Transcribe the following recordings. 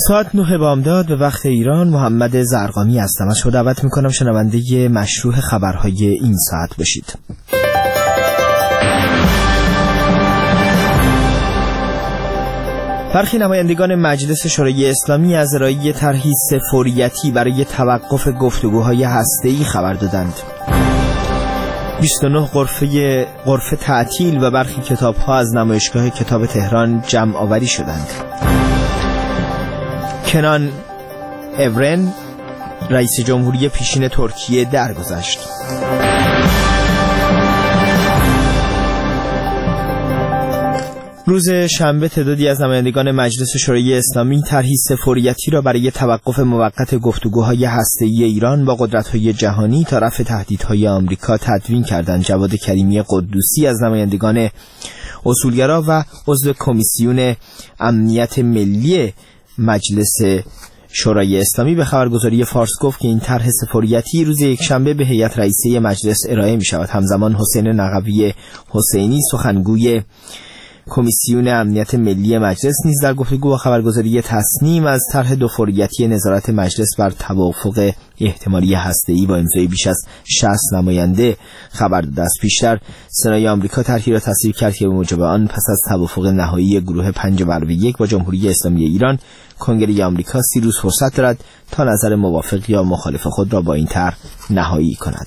ساعت 9 بامداد به وقت ایران. محمد زرقامی هستم. از شما دعوت میکنم شنونده مشروع خبرهای این ساعت بشید. برخی نمایندگان مجلس شورای اسلامی از ارائه طرحی فوریتی برای توقف گفتگوهای هسته‌ای خبر دادند. 29 غرفه تعطیل و برخی کتاب‌ها از نمایشگاه کتاب تهران جمع آوری شدند. کنان اورن رئیس جمهوری پیشین ترکیه درگذشت. روز شنبه تعدادی از نمایندگان مجلس شورای اسلامی طرحی فوریتی را برای توقف موقت گفتگوهای هسته‌ای ایران با قدرت‌های جهانی تا رفع تهدیدهای آمریکا تدوین کردند. جواد کریمی قدوسی از نمایندگان اصولگرا و عضو کمیسیون امنیت ملی مجلس شورای اسلامی به خبرگزاری فارس گفت که این طرح فوریتی روز یکشنبه به هیئت رئیسه مجلس ارائه می شود. همزمان حسین نقوی حسینی سخنگوی کمیسیون امنیت ملی مجلس نیز در گفتگو با خبرگزاری تصنیم از طرح دو فوریتی نظارت مجلس بر توافق احتمالی هسته‌ای با امضای بیش از 60 نماینده خبر داده است. پیشتر سنای آمریکا طرحی را تصویب کرد که به موجب آن پس از توافق نهایی گروه 5/1 با جمهوری اسلامی ایران، کنگره آمریکا 30 روز فرصت دارد تا نظر موافق یا مخالف خود را با این طرح نهایی کند.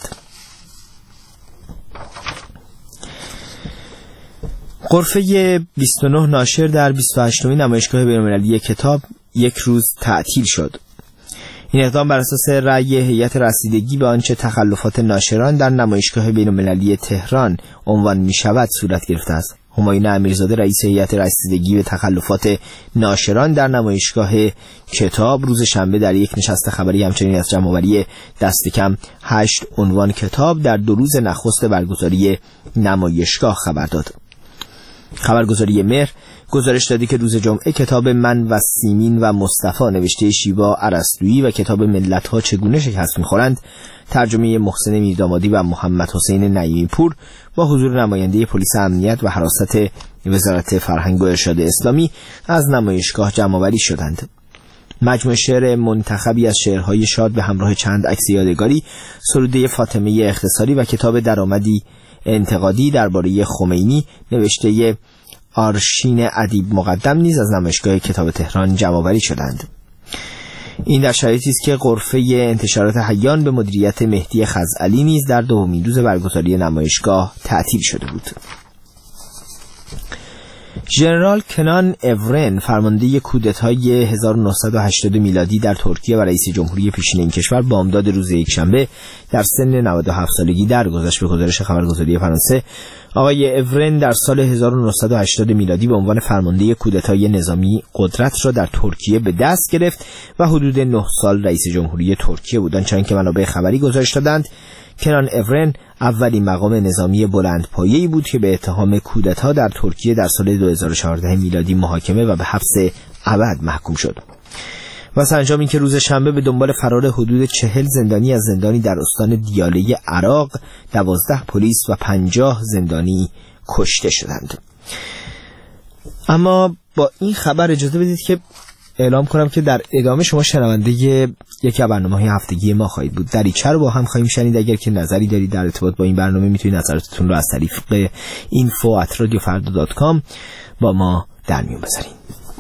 غرفه 29 ناشر در 28مین نمایشگاه بین‌المللی کتاب یک روز تعطیل شد. این اقدام بر اساس رأی هیئت رسیدگی به آنچه تخلفات ناشران در نمایشگاه بین‌المللی تهران عنوان می شود صورت گرفته است. همایون امیرزاده رئیس هیئت رسیدگی به تخلفات ناشران در نمایشگاه کتاب روز شنبه در یک نشست خبری همچنین از جمع‌آوری دست کم 8 عنوان کتاب در 2 روز نخست برگزاری نمایشگاه خبر داد. خبرگزاری مهر گزارش دادی که روز جمعه کتاب من و سیمین و مصطفی نوشته شیوا ارسطویی و کتاب ملت‌ها چگونه شکست می‌خورند ترجمه محسن میردامادی و محمد حسین نعیمی پور با حضور نماینده پلیس امنیت و حراست وزارت فرهنگ و ارشاد اسلامی از نمایشگاه جمع‌آوری شدند. مجموعه شعر منتخبی از شعرهای شاد به همراه چند عکس یادگاری، سروده فاطمه اختصاری و کتاب درآمدی انتقادی درباره خمینی نوشته آرشین ادیب مقدم نیز از نمایشگاه کتاب تهران جمع‌آوری شدند. این در شرایطی است که غرفه انتشارات حیان به مدیریت مهدی خزعلی نیز در دومین روز برگزاری نمایشگاه تعطیل شده بود. ژنرال کنان اورن فرمانده کودتای 1980 میلادی در ترکیه و رئیس جمهوری پیشین این کشور بامداد روز یکشنبه در سن 97 سالگی درگذشت. به گزارش خبرگزاری فرانسه، آقای اورن در سال 1980 میلادی به عنوان فرمانده کودتای نظامی قدرت را در ترکیه به دست گرفت و حدود 9 سال رئیس جمهوری ترکیه بود. آنچنان که منابع خبری گزارش دادند، کنان اورن اولین مقام نظامی بلندپایه‌ای بود که به اتهام کودتا در ترکیه در سال 2014 میلادی محاکمه و به حبس ابد محکوم شد. و سرانجام این که روز شنبه به دنبال فرار حدود 40 زندانی از زندانی در استان دیاله عراق 12 پلیس و 50 زندانی کشته شدند. اما با این خبر اجازه بدید که اعلام کنم که در ادامه شما شنونده یکی از برنامه‌های هفتگی ما خواهید بود. دریچه رو با هم خواهیم شنید. اگر که نظری دارید در ارتباط با این برنامه میتونید نظراتتون رو از طریق info@radiofarda.com با ما در میون بذارید.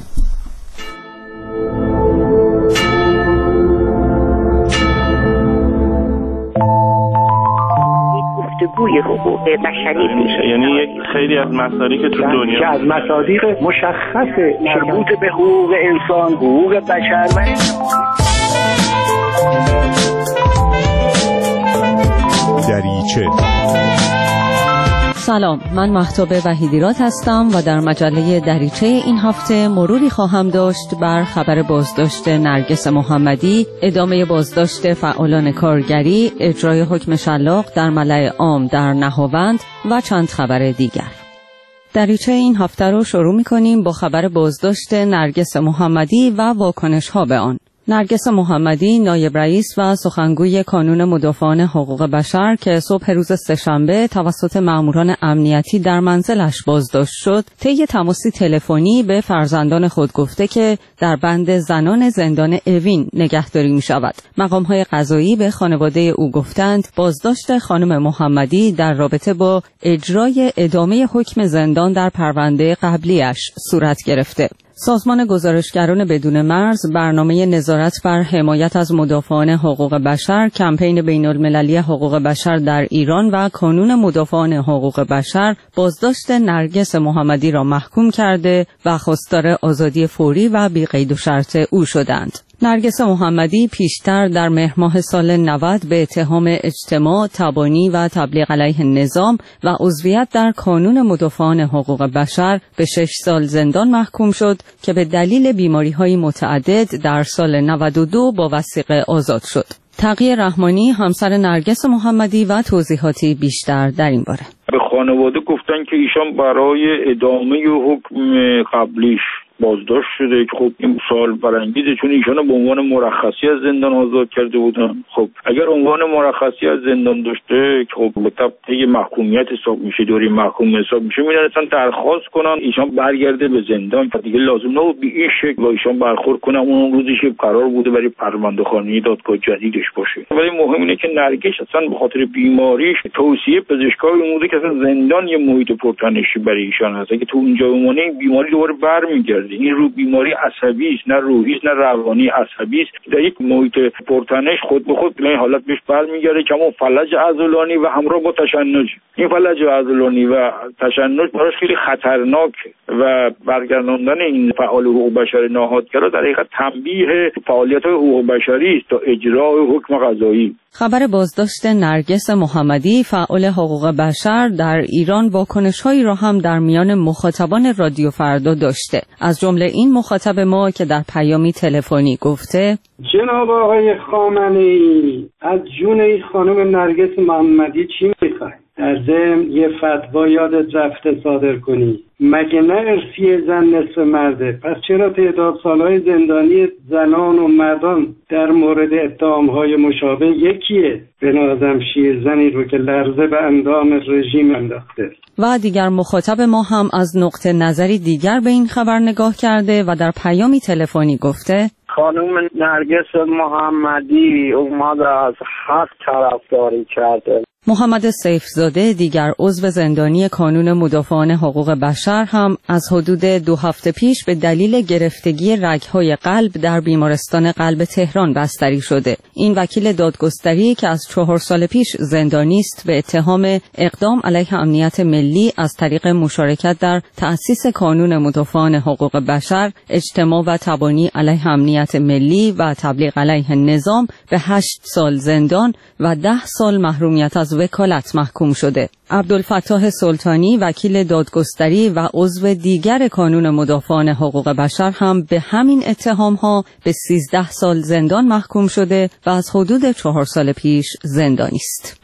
گفتگوی حقوق بشری میشه، یعنی یک خیلی از مصادیق تو دنیا که از مصادیق مشخص مربوط به حقوق انسان، حقوق بشر و دریچه. سلام، من مهتاب وحیدیرات هستم و در مجله دریچه این هفته مروری خواهم داشت بر خبر بازداشت نرگس محمدی، ادامه بازداشت فعالان کارگری، اجرای حکم شلاق در ملأ عام در نهاوند و چند خبر دیگر. دریچه این هفته رو شروع می‌کنیم با خبر بازداشت نرگس محمدی و واکنش‌ها به آن. نرگس محمدی، نایب رئیس و سخنگوی کانون مدافعان حقوق بشر که صبح روز سه‌شنبه توسط ماموران امنیتی در منزلش بازداشت شد، طی تماسی تلفنی به فرزندان خود گفته که در بند زنان زندان اوین نگهداری می شود. مقام‌های قضایی به خانواده او گفتند بازداشت خانم محمدی در رابطه با اجرای ادامه حکم زندان در پرونده قبلیش صورت گرفته. سازمان گزارشگران بدون مرز برنامه نظارت بر حمایت از مدافعان حقوق بشر، کمپین بین‌المللی حقوق بشر در ایران و کانون مدافعان حقوق بشر بازداشت نرگس محمدی را محکوم کرده و خواستار آزادی فوری و بی قید و شرط او شدند. نرگس محمدی پیشتر در مهر ماه سال 90 به اتهام اجتماع، تبانی و تبلیغ علیه نظام و عضویت در کانون مدافعان حقوق بشر به 6 سال زندان محکوم شد که به دلیل بیماری‌های متعدد در سال 92 با وثیقه آزاد شد. تقی رحمانی، همسر نرگس محمدی و توضیحاتی بیشتر در این باره. به خانواده گفتن که ایشان برای ادامه حکم قبلیش بازداشت شده که خب این سوال برانگیزه، چون ایشانو به عنوان مرخصی از زندان آزاد کرده بودن. خب اگر عنوان مرخصی از زندان داشته که خب به طبع محکومیت حساب میشه، دوری محکوم حساب میشه، میرسن درخواست کنن ایشان برگرده به زندان. دیگه لازم نبود به این شکل با ایشان برخورد کنن. اون روزی که قرار بوده برای پرونده‌خوانی دادگاه جدیدش باشه. ولی مهم اینه که نرگس اصلا به خاطر بیماریش توصیه پزشکای بوده که اصلا زندان یه محیط پرتنشی برای ایشان هست. اگه تو اونجا بمونه این بیماری دوباره برمیگرده. این رو بیماری عصبی است، نه روحی است، نه روانی، عصبی است. در یک محیط پرتنش خود به خود به این حالت بهش برمیگرده که همون فلج عضلانی و همراه با تشنج. این فلج عضلانی و تشنج براش خیلی خطرناکه و برگرداندن این فعال حقوق بشر ناهادگرا در حقیقت تنبیه فعالیت‌های حقوق بشری است تا اجرای حکم قضایی. خبر بازداشت نرگس محمدی، فعال حقوق بشر در ایران، واکنش‌هایی را هم در میان مخاطبان رادیو فردا داشته. از جمله این مخاطب ما که در پیامی تلفنی گفته: جناب آقای خامنه‌ای، از جون این خانم نرگس محمدی چی می‌خواید؟ در ضمن یه فتوا یادت رفته صادر کنی. مگه نه ارثی زن نصف مرده؟ پس چرا تعداد سالهای زندانی زنان و مردان در مورد اتهام‌های مشابه یکیه؟ به نظرم شیرزنی رو که لرزه به اندام رژیم انداخته. و دیگر مخاطب ما هم از نقطه نظری دیگر به این خبر نگاه کرده و در پیامی تلفنی گفته: خانم نرگس محمدی اومده از حق طرفداری کرده. محمد سیفزاده، دیگر عضو زندانی کانون مدافعان حقوق بشر، هم از حدود 2 هفته پیش به دلیل گرفتگی رگ‌های قلب در بیمارستان قلب تهران بستری شده. این وکیل دادگستری که از 4 سال پیش زندانی است به اتهام اقدام علیه امنیت ملی از طریق مشارکت در تأسیس کانون مدافعان حقوق بشر، اجتماع و تبانی علیه امنیت ملی و تبلیغ علیه نظام به 8 سال زندان و 10 سال محرومیت از وکالت محکوم شده. عبدالفتاح سلطانی، وکیل دادگستری و عضو دیگر کانون مدافعان حقوق بشر، هم به همین اتهام‌ها به 13 سال زندان محکوم شده و از حدود 4 سال پیش زندانی است.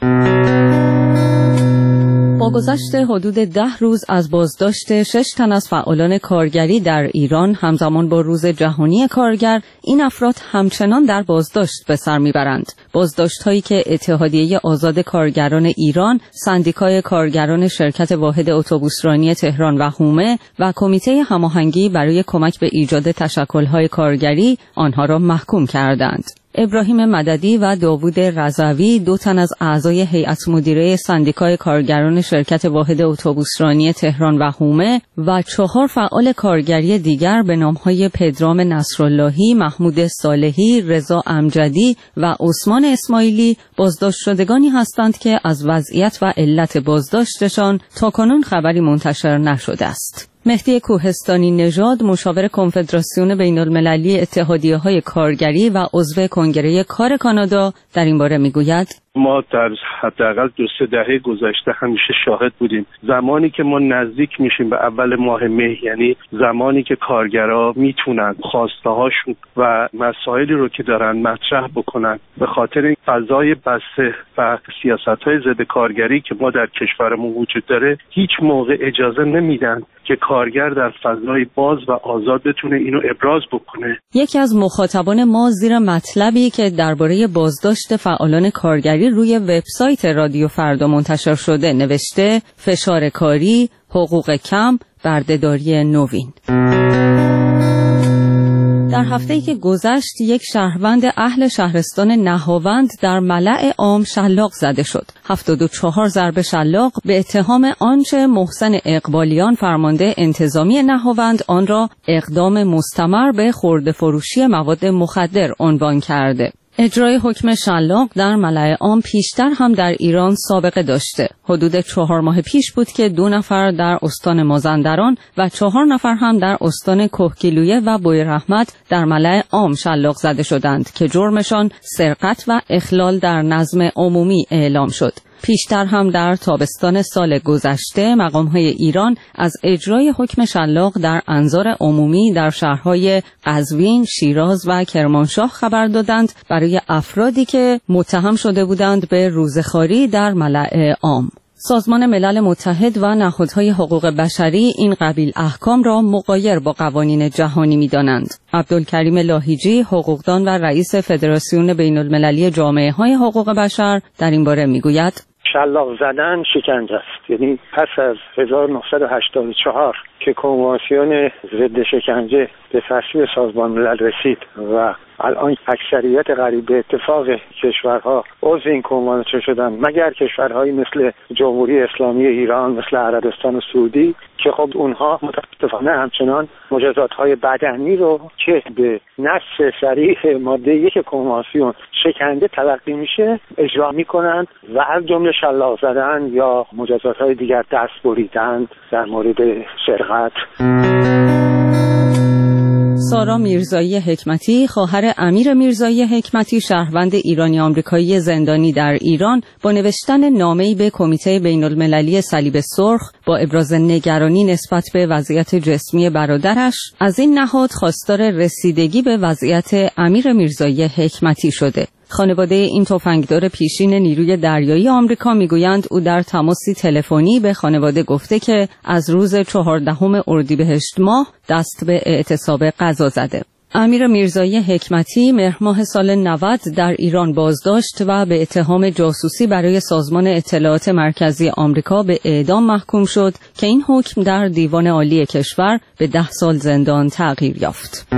با گذشت حدود 10 روز از بازداشت 6 تن از فعالان کارگری در ایران همزمان با روز جهانی کارگر، این افراد همچنان در بازداشت به سر میبرند. بازداشت‌هایی که اتحادیه آزاد کارگران ایران، سندیکای کارگران شرکت واحد اتوبوسرانی تهران و حومه و کمیته هماهنگی برای کمک به ایجاد تشکل‌های کارگری آنها را محکوم کردند. ابراهیم مددی و داوود رضوی، 2 تن از اعضای هیئت مدیره سندیکای کارگران شرکت واحد اتوبوسرانی تهران و حومه و 4 فعال کارگری دیگر به نام‌های پدرام نصراللهی، محمود صالحی، رضا امجدی و عثمان اسماعیلی بازداشت شدگانی هستند که از وضعیت و علت بازداشتشان تاکنون خبری منتشر نشده است. مهدی کوهستانی نژاد، مشاور کنفدراسیون بین‌المللی اتحادیه‌های کارگری و عضو کنگره کار کانادا، در این باره می‌گوید: ما در حداقل 2-3 دهه گذشته همیشه شاهد بودیم زمانی که ما نزدیک میشیم به اول ماه مه، یعنی زمانی که کارگرها میتونن خواسته هاشون و مسائلی رو که دارن مطرح بکنن، به خاطر این فضای بسته و سیاست‌های ضد کارگری که ما در کشورمون وجود داره، هیچ موقع اجازه نمیدن که کارگر در فضای باز و آزاد بتونه اینو ابراز بکنه. یکی از مخاطبان ما زیر مطلبی که درباره بازداشت فعالان کارگری روی وبسایت رادیو فردا منتشر شده نوشته: فشار کاری، حقوق کم، بردهداری نوین. در هفته‌ای که گذشت یک شهروند اهل شهرستان نهاوند در ملأ عام شلاق زده شد. 74 ضربه شلاق به اتهام آنچه محسن اقبالیان فرمانده انتظامی نهاوند آن را اقدام مستمر به خرده فروشی مواد مخدر عنوان کرده. اجرای حکم شلاق در ملأ عام پیشتر هم در ایران سابقه داشته. حدود 4 ماه پیش بود که 2 نفر در استان مازندران و 4 نفر هم در استان کهگیلویه و بویرحمت در ملأ عام شلاق زده شدند که جرمشان سرقت و اخلال در نظم عمومی اعلام شد. پیشتر هم در تابستان سال گذشته مقام‌های ایران از اجرای حکم شلاق در انظار عمومی در شهرهای قزوین، شیراز و کرمانشاه خبر دادند برای افرادی که متهم شده بودند به روزخواری در ملأ عام. سازمان ملل متحد و نهادهای حقوق بشری این قبیل احکام را مغایر با قوانین جهانی می‌دانند. عبدالکریم لاهیجی، حقوقدان و رئیس فدراسیون بین‌المللی جامعه‌های حقوق بشر در این باره می‌گوید: شلاق زدن شکنجه است. یعنی پس از 1984 که کنوانسیون ضد شکنجه به تصویب سازمان ملل رسید و الان اکثریت قریب به اتفاق کشورها عضو این کنوانسیون شدن، مگر کشورهایی مثل جمهوری اسلامی ایران، مثل عربستان و سعودی که خب اونها متاسفانه همچنان مجازات‌های بدنی رو که به نص صریح ماده 1 کنوانسیون شکنجه تلقی میشه اجرا میکنند و از جمله شلاق زدن یا مجازات‌های دیگر دست بریدن در مورد سرقت. سارا میرزایی حکمتی، خواهر امیر میرزایی حکمتی، شهروند ایرانی آمریکایی زندانی در ایران، با نوشتن نامه‌ای به کمیته بین‌المللی صلیب سرخ با ابراز نگرانی نسبت به وضعیت جسمی برادرش از این نهاد خواستار رسیدگی به وضعیت امیر میرزایی حکمتی شده. خانواده این تفنگدار پیشین نیروی دریایی آمریکا میگویند او در تماسی تلفنی به خانواده گفته که از روز 14 اردیبهشت ماه دست به اعتصاب غذا زده. امیر میرزایی حکمتی مهر ماه سال 90 در ایران بازداشت و به اتهام جاسوسی برای سازمان اطلاعات مرکزی آمریکا به اعدام محکوم شد که این حکم در دیوان عالی کشور به 10 سال زندان تغییر یافت.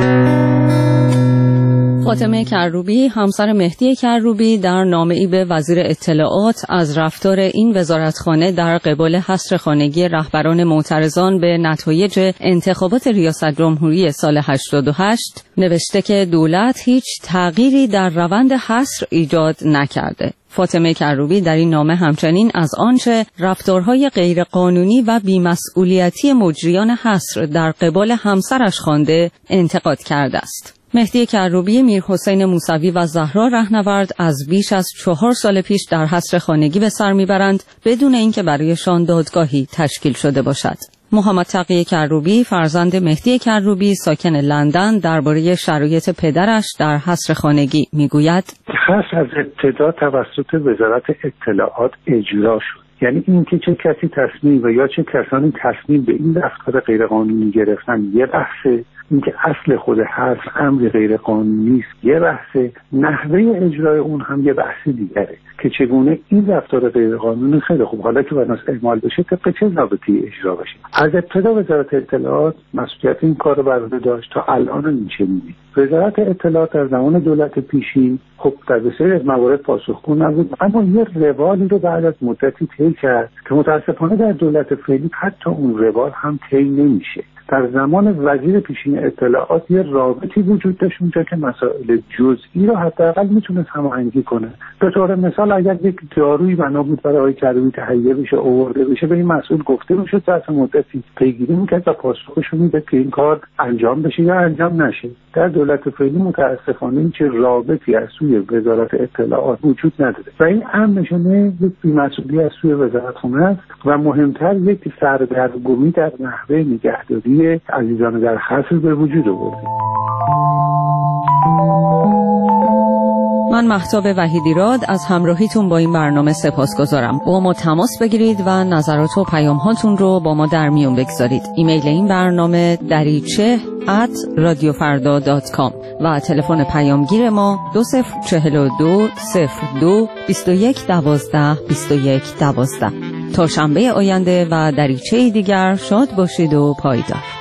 فاطمه کروبی، همسر مهدی کروبی، در نامه‌ای به وزیر اطلاعات از رفتار این وزارتخانه در قبال حصر خانگی رهبران معترضان به نتایج انتخابات ریاست جمهوری سال 88 نوشته که دولت هیچ تغییری در روند حصر ایجاد نکرده. فاطمه کروبی در این نامه همچنین از آنچه رفتارهای غیرقانونی و بی‌مسئولیتی مجریان حصر در قبال همسرش خوانده انتقاد کرده است. مهدی کروبی، میرحسین موسوی و زهرا رهنورد از بیش از 4 سال پیش در حصر خانگی به سر میبرند بدون اینکه برایشان دادگاهی تشکیل شده باشد. محمد تقی کروبی، فرزند مهدی کروبی ساکن لندن، درباره شرایط پدرش در حصر خانگی میگوید: حصر از ابتدا توسط وزارت اطلاعات اجرا شد. یعنی اینکه چه کسی تصمیم و یا چه کسانی تصمیم به این رفتار غیرقانونی گرفتن یه بحثه، اینکه اصل خود حصر امر غیرقانونی است یه بحثه، نحوه اجرای اون هم یه بحث دیگره که چگونه این رفتار غیرقانونی خیلی خوب حالا که بناس اعمال بشه طبق چه ضابطه‌ای اجرا بشه. از ابتدا وزارت اطلاعات مسئولیت این کار رو بر عهده داشت تا الان این چنینه. وزارت اطلاعات در زمان دولت پیشین خب در بسیاری از موارد پاسخگو نبود، اما یه روالی رو بعد از مدتی طی کرد که متاسفانه در دولت فعلی حتی اون روال هم طی نمیشه. در زمان وزیر پیشین اطلاعات یه رابطی وجود داشت اونجا که مسائل جزئی رو حداقل میتونه هماهنگی کنه. به طور مثال اگر یک دارویی بنا بود برای آقای کروبی تهیه بشه آورده بشه به این مسئول گفته میشه ظرف مدتی پیگیری میکرد و پاسخش میده که این کار انجام بشه یا انجام نشه. در دولت فعلی متاسفانه این چه رابطی از سوی وزارت اطلاعات وجود نداره و این امر نشانه یک بی‌مسئولی از سوی وزارتخانه است و مهمتر یک سردرگمی در نحوه نگهداری عزیزان در حبس به وجود آورده. من مهتاب وحیدیراد از همراهیتون با این برنامه سپاسگزارم. با ما تماس بگیرید و نظرات و پیام‌هاتون رو با ما در میون بگذارید. ایمیل این برنامه dariche@radiofarda.com و تلفن پیامگیر ما 2042 02 21 12 21 12. تا شنبه آینده و دریچه دیگر شاد باشید و پایدار.